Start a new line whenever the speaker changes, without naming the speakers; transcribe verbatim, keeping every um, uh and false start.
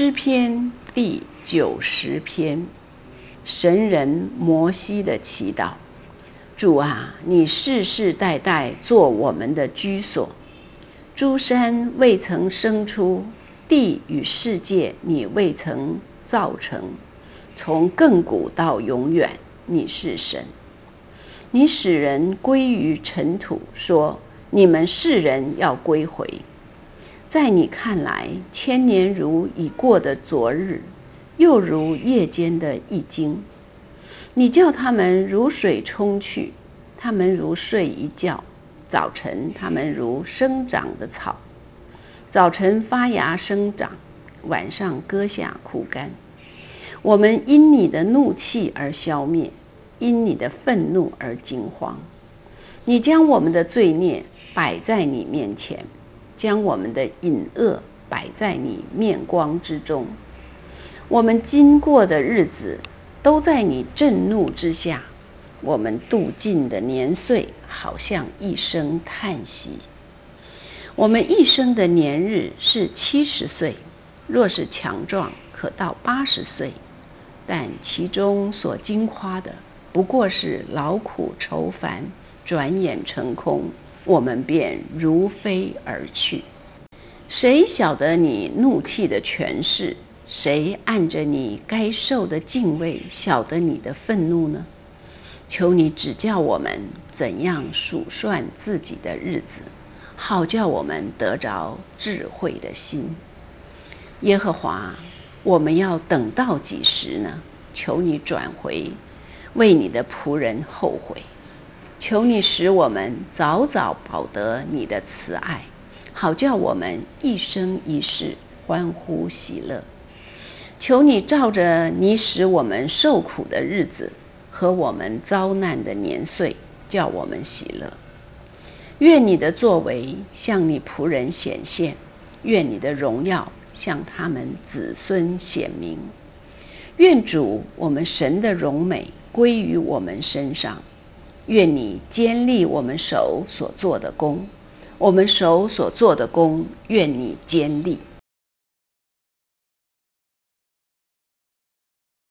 诗篇第九十篇，神人摩西的祈祷。主啊，你世世代代做我们的居所，诸山未曾生出，地与世界你未曾造成，从亘古到永远，你是神。你使人归于尘土，说你们世人要归回。在你看来，千年如已过的昨日，又如夜间的一惊。你叫他们如水冲去，他们如睡一觉。早晨他们如生长的草，早晨发芽生长，晚上割下枯干。我们因你的怒气而消灭，因你的愤怒而惊慌。你将我们的罪孽摆在你面前，将我们的隐恶摆在你面光之中。我们经过的日子都在你震怒之下，我们度尽的年岁好像一声叹息。我们一生的年日是七十岁，若是强壮，可到八十岁，但其中所经夸的不过是劳苦愁烦，转眼成空，我们便如飞而去。谁晓得你怒气的权势？谁按着你该受的敬畏晓得你的愤怒呢？求你指教我们怎样数算自己的日子，好叫我们得着智慧的心。耶和华，我们要等到几时呢？求你转回，为你的仆人后悔。求你使我们早早饱得你的慈爱，好叫我们一生一世欢呼喜乐。求你照着你使我们受苦的日子和我们遭难的年岁，叫我们喜乐。愿你的作为向你仆人显现，愿你的荣耀向他们子孙显明。愿主我们神的荣美归于我们身上。愿你坚立我们手所做的工，我们手所做的工，愿你坚立。